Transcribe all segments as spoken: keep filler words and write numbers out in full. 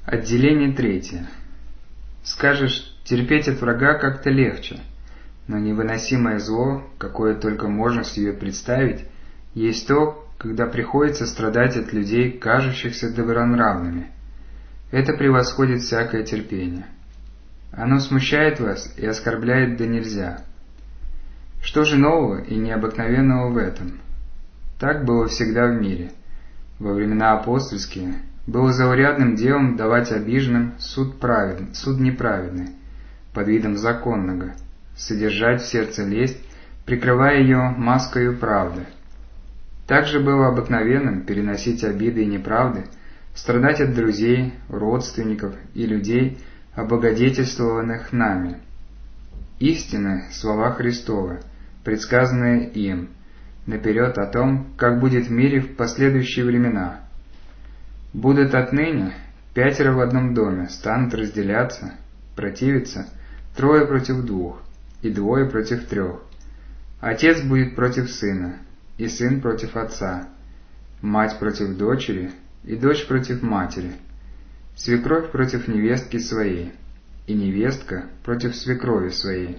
Отделение третье. Скажешь, терпеть от врага как-то легче, но невыносимое зло, какое только можно себе представить, есть то, когда приходится страдать от людей, кажущихся добронравными. Это превосходит всякое терпение. Оно смущает вас и оскорбляет до нельзя. Что же нового и необыкновенного в этом? Так было всегда в мире. Во времена апостольские было заурядным делом давать обиженным суд, праведный, суд неправедный, под видом законного, содержать в сердце лесть, прикрывая ее маскою правды. Также было обыкновенным переносить обиды и неправды, страдать от друзей, родственников и людей, облагодетельствованных нами. Истины слова Христовы, предсказанные им наперед о том, как будет в мире в последующие времена. Будут отныне пятеро в одном доме, станут разделяться, противиться, трое против двух, и двое против трех. Отец будет против сына, и сын против отца, мать против дочери, и дочь против матери, свекровь против невестки своей, и невестка против свекрови своей.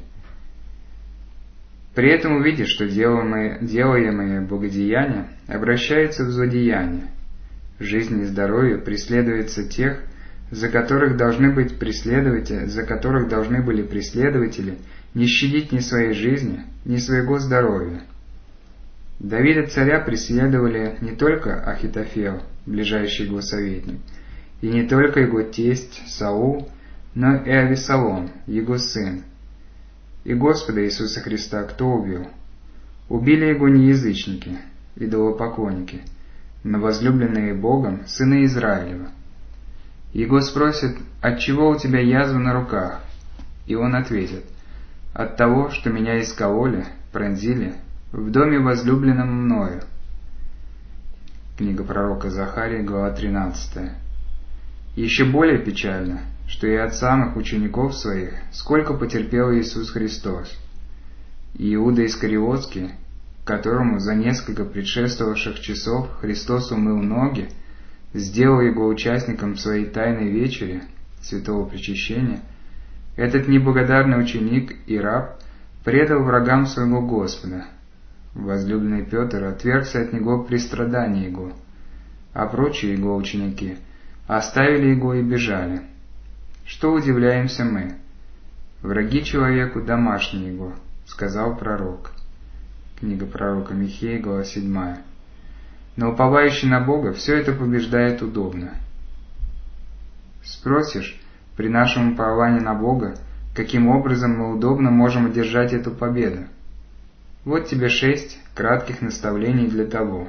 При этом увидишь, что делаемые, делаемые благодеяния обращаются в злодеяния. Жизнь и здоровье преследуется тех, за которых должны быть преследователи, за которых должны были преследователи не щадить ни своей жизни, ни своего здоровья. Давида царя преследовали не только Ахитофел, ближайший его советник, и не только его тесть Саул, но и Авесолом, его сын. И Господа Иисуса Христа кто убил? Убили его не язычники, идолопоклонники, но возлюбленные Богом сыны Израилева. Его спросят, отчего у тебя язва на руках? И он ответит, от того, что меня искололи, пронзили, в доме возлюбленном мною. Книга пророка Захарии, глава тринадцатая. Еще более печально, что и от самых учеников своих сколько потерпел Иисус Христос. И Иуда Искариотский, которому за несколько предшествовавших часов Христос умыл ноги, сделал его участником своей тайной вечери, святого причащения, этот неблагодарный ученик и раб предал врагам своего Господа. Возлюбленный Петр отвергся от него при страдании его, а прочие его ученики оставили его и бежали. Что удивляемся мы? Враги человеку домашние его, сказал пророк. Книга пророка Михея, глава седьмая. Но уповающий на Бога все это побеждает удобно. Спросишь, при нашем уповании на Бога, каким образом мы удобно можем одержать эту победу? Вот тебе шесть кратких наставлений для того.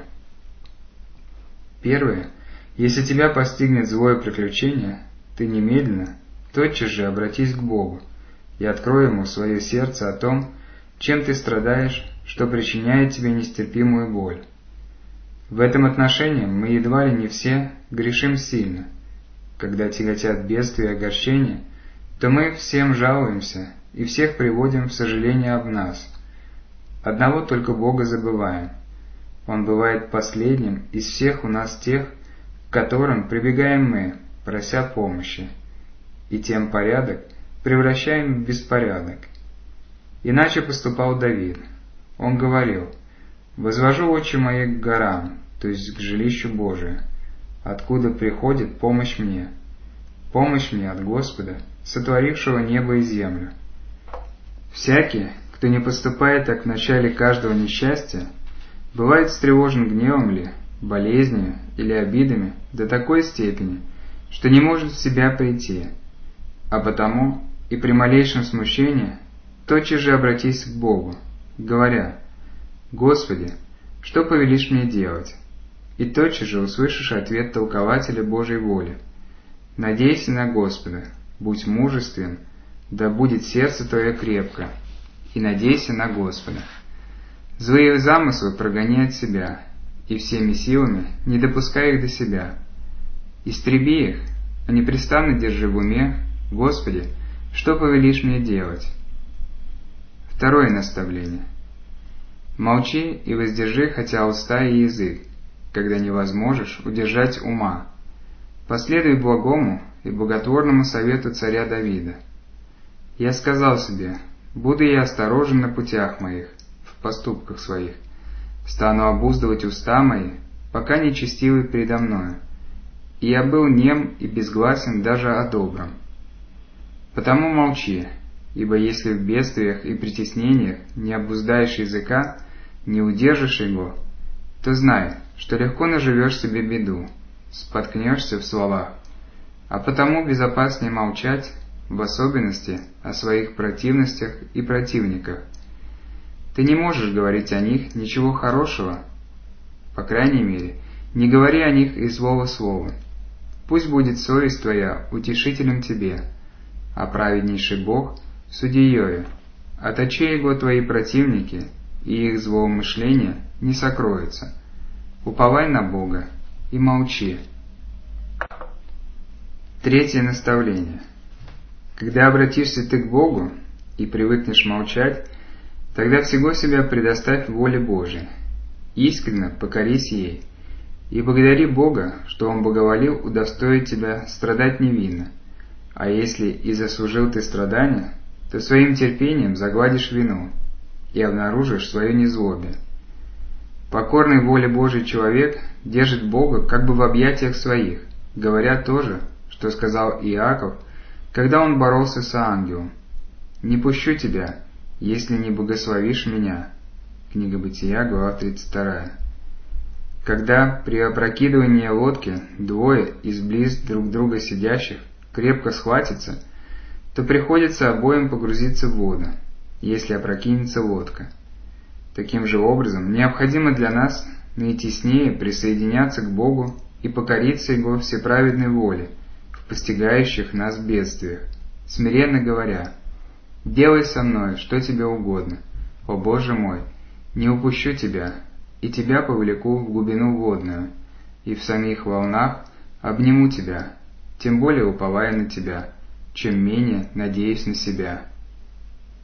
Первое. Если тебя постигнет злое приключение, ты немедленно, тотчас же обратись к Богу и открой Ему свое сердце о том, чем ты страдаешь, что причиняет тебе нестерпимую боль. В этом отношении мы едва ли не все грешим сильно. Когда тяготят бедствия и огорчения, то мы всем жалуемся и всех приводим в сожаление об нас. Одного только Бога забываем. Он бывает последним из всех у нас тех, к которым прибегаем мы, прося помощи, и тем порядок превращаем в беспорядок. Иначе поступал Давид. Он говорил: «Возвожу очи мои к горам, то есть к жилищу Божию, откуда приходит помощь мне. Помощь мне от Господа, сотворившего небо и землю». Всякий, кто не поступает так в начале каждого несчастья, бывает встревожен гневом ли, болезнью или обидами до такой степени, что не может в себя прийти, а потому и при малейшем смущении тотчас же обратись к Богу, говоря: «Господи, что повелишь мне делать?» И тотчас же услышишь ответ толкователя Божьей воли: «Надейся на Господа, будь мужествен, да будет сердце твое крепко, и надейся на Господа». Злые замыслы прогони от себя, и всеми силами не допускай их до себя. Истреби их, а непрестанно держи в уме: «Господи, что повелишь мне делать?» Второе наставление. Молчи и воздержи хотя уста и язык, когда не возможешь удержать ума. Последуй благому и боготворному совету царя Давида. Я сказал себе: буду я осторожен на путях моих, в поступках своих, стану обуздывать уста мои, пока нечестивый предо мною. И я был нем и безгласен даже о добром. Потому молчи, ибо если в бедствиях и притеснениях не обуздаешь языка, не удержишь его, то знай, что легко наживешь себе беду, споткнешься в словах. А потому безопаснее молчать, в особенности о своих противностях и противниках. Ты не можешь говорить о них ничего хорошего, по крайней мере, не говори о них и злого слова. Пусть будет совесть твоя утешителем тебе, а праведнейший Бог — судьею. От очей его твои противники, и их злоумышления не сокроются. Уповай на Бога и молчи. Третье наставление. Когда обратишься ты к Богу и привыкнешь молчать, тогда всего себя предоставь воле Божией, искренне покорись ей, и благодари Бога, что Он благоволил удостоить тебя страдать невинно, а если и заслужил ты страдания, то своим терпением загладишь вину и обнаружишь свое незлобие. Покорный воле Божий человек держит Бога как бы в объятиях своих, говоря то же, что сказал Иаков, когда он боролся с ангелом: «Не пущу тебя, если не благословишь меня». Книга Бытия, глава тридцать вторая. Когда при опрокидывании лодки двое из близ друг друга сидящих крепко схватятся, то приходится обоим погрузиться в воду, если опрокинется лодка. Таким же образом, необходимо для нас наитеснее присоединяться к Богу и покориться Его всеправедной воле в постигающих нас бедствиях, смиренно говоря: «Делай со мной, что тебе угодно, о Боже мой, не упущу тебя, и тебя повлеку в глубину водную, и в самих волнах обниму тебя, тем более уповая на тебя, чем менее надеясь на себя».